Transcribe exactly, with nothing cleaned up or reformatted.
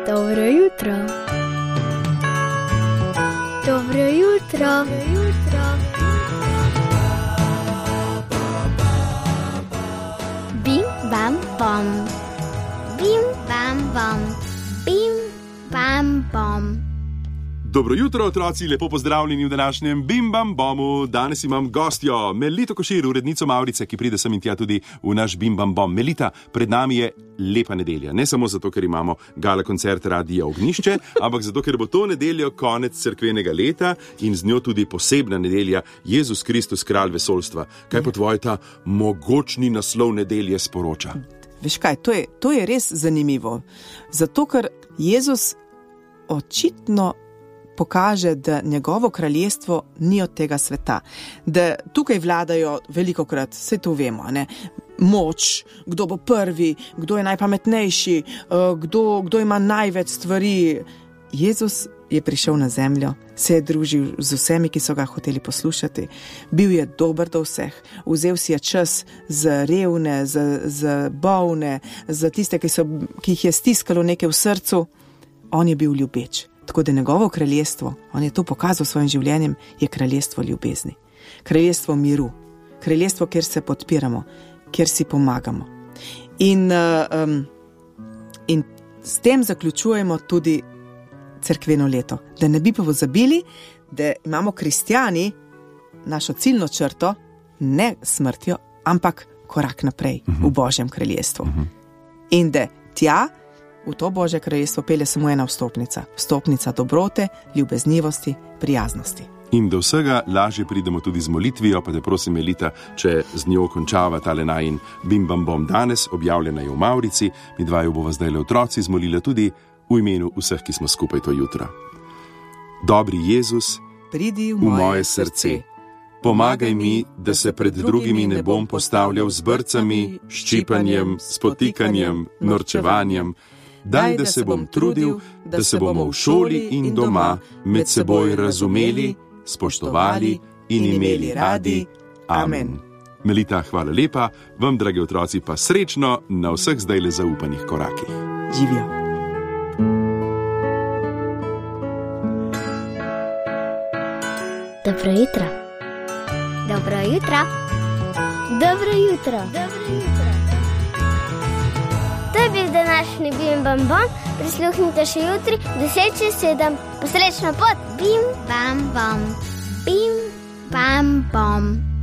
Dobro jutro. Dobro jutro. Dobro jutro. Bim bam bom. Bim bam bom. Bim bam bom. Dobro jutro, otroci, lepo pozdravljeni v današnjem Bim Bam Bomu. Danes imam gostjo, Melito Košir, urednico Mavrice, ki pride sem in tja tudi v naš Bim Bam Bom. Melita, pred nami je lepa nedelja. Ne samo zato, ker imamo gala koncert Radia Ognjišče, ampak zato, ker bo to nedeljo konec cerkvenega leta in z njo tudi posebna nedelja Jezus Kristus, kralj vesoljstva. Kaj po tvoje ta mogočni naslov nedelje sporoča? Veš kaj, to je, to je res zanimivo. Zato, ker Jezus očitno pokaže, da njegovo kraljestvo ni od tega sveta. Da tukaj vladajo velikokrat, vse to vemo, ne? Moč, kdo bo prvi, kdo je najpametnejši, kdo, kdo ima največ stvari. Jezus je prišel na zemljo, se je družil z vsemi, ki so ga hoteli poslušati. Bil je dober do vseh, vzel si je čas za revne, za, za bolne, za tiste, ki, so, ki jih je stiskalo nekaj v srcu. On je bil ljubeč. Tako da njegovo kraljestvo, on je to pokazal s svojim življenjem, je kraljestvo ljubezni. Kraljestvo miru. Kraljestvo, kjer se podpiramo, kjer si pomagamo. In, um, in s tem zaključujemo tudi cerkveno leto. Da ne bi pa pozabili, da imamo kristjani našo ciljno črto, ne smrtjo, ampak korak naprej uh-huh. v Božjem kraljestvu. Uh-huh. In da tja, v to Božje kraljestvo pelje samo ena vstopnica. Vstopnica dobrote, ljubeznivosti, prijaznosti. In do vsega lažje pridemo tudi z molitvijo, pa te prosim, Melita, če z njo končava tale najin Bim Bam Bom danes, objavljena je v Mavrici, mi dvaju bova zdajle otroci zmolila tudi v imenu vseh, ki smo skupaj to jutro. Dobri Jezus, pridi v, v moje srce. Pomagaj mi, da se pred drugimi ne bom postavljal z brcami, ščipanjem, spotikanjem, norčevanjem. Daj, da se bom trudil, da se bomo v šoli in doma med seboj razumeli, spoštovali in imeli radi. Amen. Melita, hvala lepa, vam, dragi otroci, pa srečno na vseh zdajle zaupanih korakih. Živijo. Dobro jutro. Dobro jutro. Dobro jutro. Dobro jutro. To je bil današnji Bim Bam Bom. Prisluhnite še jutri, deset čez sedem. Posrečno pot. Bim Bam Bom. Bim Bam Bom.